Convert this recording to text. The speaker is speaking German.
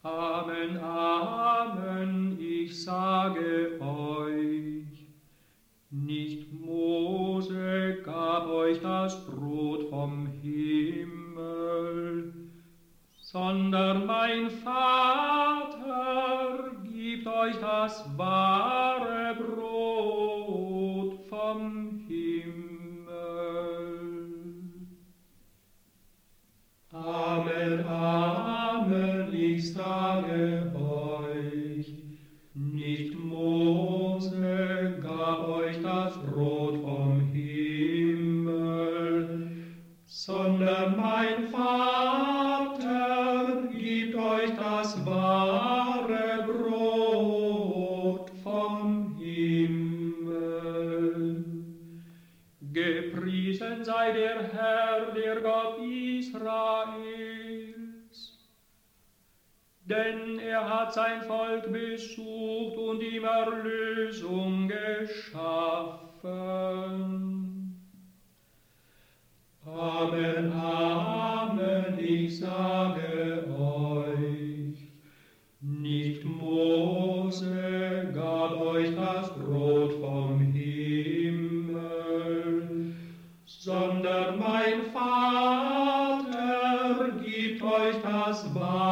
Amen, Amen, ich sage euch, nicht Mose gab euch das Brot vom Himmel, sondern mein Vater gibt euch das wahre Brot vom Himmel. Amen, Amen, ich sage euch, nicht Mose gab euch das Brot vom Himmel, sondern mein Vater gibt euch das wahre Brot vom Himmel. Gepriesen sei der Herr, der Gott Israels, denn er hat sein Volk besucht und ihm Erlösung geschaffen. Amen, Amen, ich sage euch, nicht Mose gab euch das Brot vom Himmel, sondern mein Vater gibt euch das wahre